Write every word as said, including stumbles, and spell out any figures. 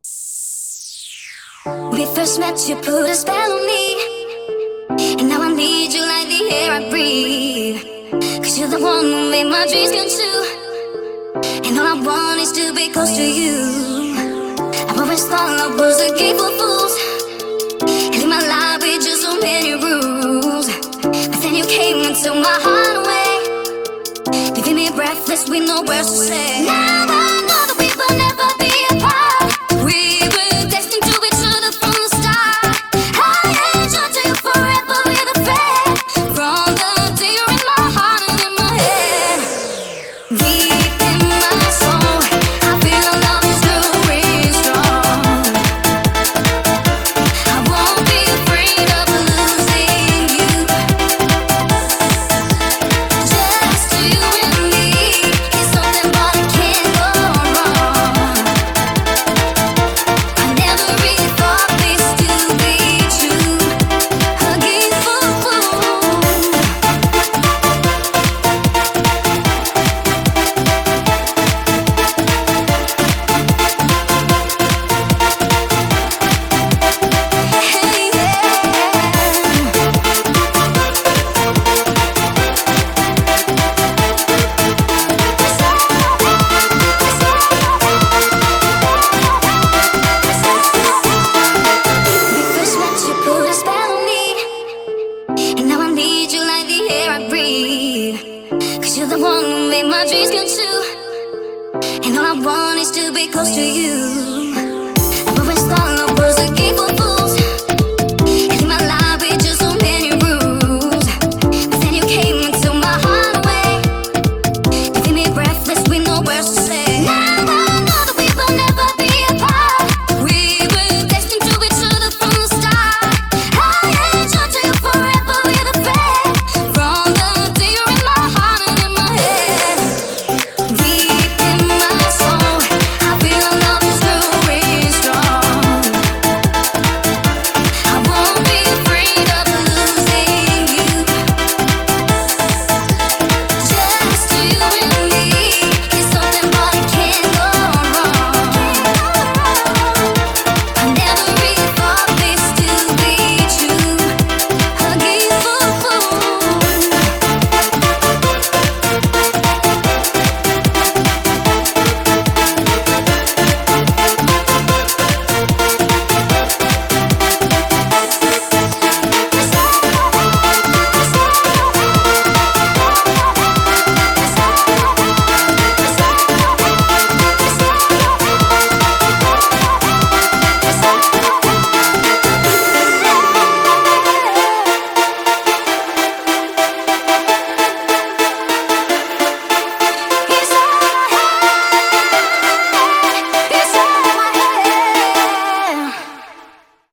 We first met, you put a spell on me, and now I need you like the air I breathe. Cause you're the one who made my dreams come true, and all I want is to be close to you. I always thought love was a game for fools, and in my life with just so many rules. But then you came and took my heart away, leaving me breathless with no words to say. Now I